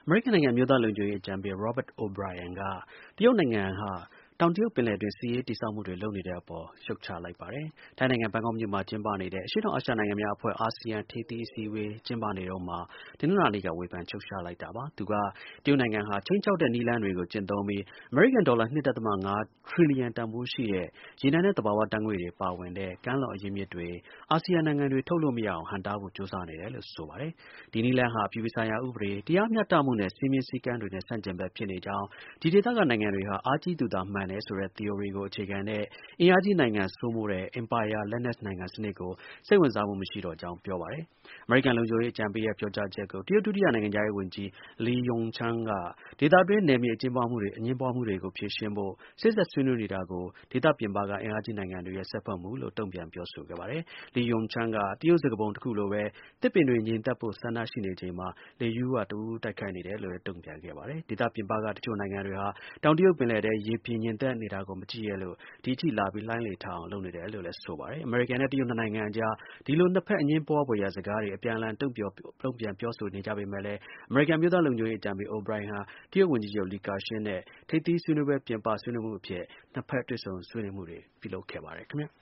အမေရိကန်နိုင်ငံအမျိုးသားလုံခြုံရေးအကြံပေး Robert O'Brien က တရုတ်နိုင်ငံဟာ တောင်တရုတ်ပင်လယ်တွင်း စစ်ရေးတည်ဆောက်မှုတွေ လုပ်နေတဲ့အပေါ် ရှုတ်ချလိုက်ပါတယ်။ ထိုင်းနိုင်ငံ ဘန်ကောက်မြို့မှာ ကျင်းပနေတဲ့ အရှေ့တောင်အာရှနိုင်ငံများအဖွဲ့ (ASEAN) ထိပ်သီးအစည်းအဝေး ကျင်းပနေတုန်းမှာ တနင်္လာနေ့က ဝေဖန်ရှုတ်ချလိုက်တာပါ။ သူက တရုတ်နိုင်ငံဟာ ခြိမ်းခြောက်တဲ့ နည်းလမ်းတွေကို ကျင့်သုံးပြီး အမေရိကန်ဒေါ်လာ ၂.၅ ထရီလီယံ တန်ဖိုးရှိတဲ့ ရေနံနဲ့ သဘာဝဓါတ်ငွေ့တွေ ပါဝင်တဲ့ ကမ်းလွန်အရင်းအမြစ်တွေ အာဆီယံနိုင်ငံတွေ ထုတ်လို့မရအောင် ဟန့်တားဖို့ ကြိုးစားနေတယ်လို့ ဆိုပါတယ်။ ဒီနည်းလမ်းဟာ အပြည်ပြည်ဆိုင်ရာ ဥပဒေ၊ တရားမျှတမှုနဲ့ စည်းမျဉ်းစည်းကမ်းတွေနဲ့ ဆန့်ကျင်ဘက်ဖြစ်နေကြောင်း၊ ဒီဒေသကနိုင်ငံတွေဟာ အားကြီးသူသာ မှန်တယ်ဆိုတဲ့ သီအိုရီကို အခြေခံတဲ့ အင်အားကြီးနိုင်ငံစိုးမိုးတဲ့ အင်ပါယာလက်နက်နိုင်ငံစနစ်ကို စိတ်ဝင်စားမှု မရှိတော့ကြောင်း ပြောပါတယ်။ အမေရိကန်လုံခြုံရေးအကြံပေးရဲ့ ပြောကြားချက်ကို တရုတ် ဒုတိယနိုင်ငံခြားရေးဝန်ကြီး Le Yucheng က ဒေသတွင်း နယ်မြေအငြင်းပွားမှုတွေကို ဖြေရှင်းဖို့ စေ့စပ်ဆွေးနွေးနေတာကို ဒေသပြင်ပက အင်အားကြီးနိုင်ငံတွေရဲ့ စွက်ဖက်မှုလို့ တုံ့ပြန်ပြောဆိုခဲ့ပါတယ်။ Le Yucheng က တရုတ်စကားပုံတစ်ခုလိုပဲ သစ်ပင်တွေ ငြိမ်သက်ဖို့ ဆန္ဒရှိနေချိန်မှာ လေက တဦးဦး တိုက်ခိုက်နေတယ်လို့လည်း တုံ့ပြန်ခဲ့ပါတယ်။ ဒေသပြင်ပက တစ်ချို့နိုင်ငံတွေဟာ တောင်တရုတ်ပင်လယ်ထဲ ရေပြင်ငြိမ်သက်နေတာကို မကြည့်ရက်လို့ ဒီအထိ လာပြီး လှိုင်းလေထအောင် လုပ်နေတယ်လို့လည်း ဆိုပါတယ်။ အမေရိကန်နဲ့ တရုတ်နှစ်နိုင်ငံအကြား ဒီလို နှစ်ဖက် အငြင်းပွားဖွယ်ရာ စကားတွေ အပြန်အလှန် တုံ့ပြန်ပြောဆိုနေကြပေမဲ့လည်း အမေရိကန် အမျိုးသားလုံခြုံရေးအကြံပေး O'Brien ဟာ တရုတ်ဝန်ကြီးချုပ် Li Keqiang နဲ့ ထိပ်သီးဆွေးနွေးပွဲပြင်ပ ဆွေးနွေးမှုအဖြစ် နှစ်ဖက် တွေ့ဆုံဆွေးနွေးမှုတွေ ပြုလုပ်ခဲ့ပါတယ် ခင်ဗျာ